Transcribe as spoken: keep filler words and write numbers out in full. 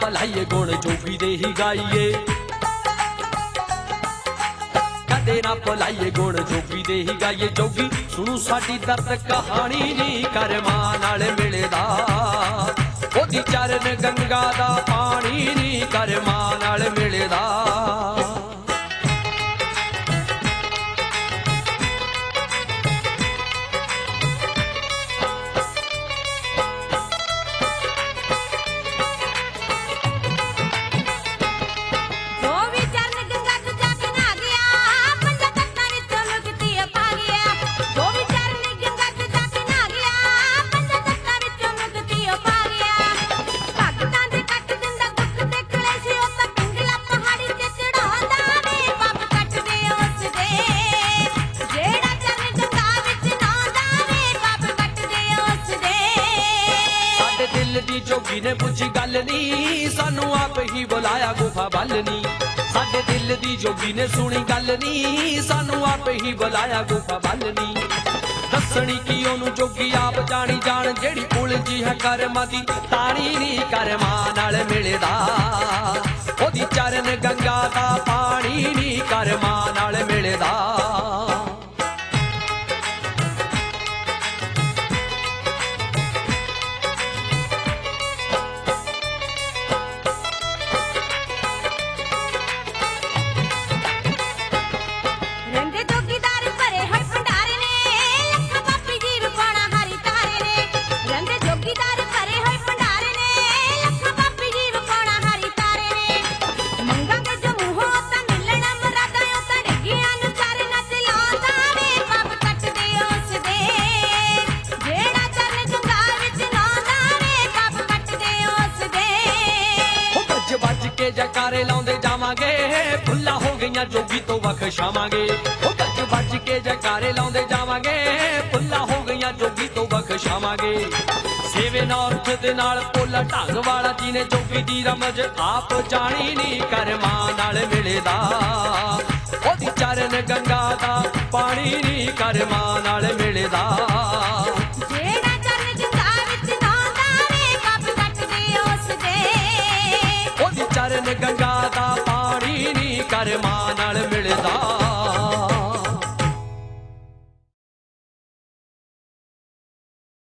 ਭਲਾਈਏ ਗੁਣ ਜੋਗੀ ਦੇ ਹੀ ਗਾਈਏ ਕਦੇ ਨਾ ਭੁਲਾਈਏ ਗੁਣ ਜੋਗੀ ਦੇ ਹੀ ਗਾਈਏ ਜੋਗੀ ਸੁਣੂ ਸਾਡੀ ਦਰਦ ਕਹਾਣੀ ਨੀ ਕਰਮਾਂ ਨਾਲ ਮਿਲਦਾ ਉਹਦੀ ਚਰਨ ਗੰਗਾ ਦਾ ਪਾਣੀ ਨੀ ਕਰਮਾਂ ਨਾਲ ਮਿਲਦਾ जोगी ने पूछी गल नी सानू आप ही बुलाया गुफा बल नी साडे दिल दी जोगी ने सुनी गल नी सानू आप ही बुलाया गुफा बल नी दसनी की ओनू जोगी आप जानी जान जेड़ी उलझी है करमां दी ताणी नी करमां नाल मिलदा ओदी चरण गंगा दा पानी नी करमां नाल मिलदा जयकारे लाउंदे जावांगे फुल्ला हो गईयां जोगी तो बख्शावांगे ओ गज बज के जयकारे लाउंदे जावांगे फुल्ला हो गईयां जोगी तो बख्शावांगे सेवे नौरथ दे नाल पोला ढंग वाला जी ने जोगी दी रमज आप जानी नी करमां नाल मिलदा ओदी चरण गंगा दा पानी नी करमां नाल मिलदा।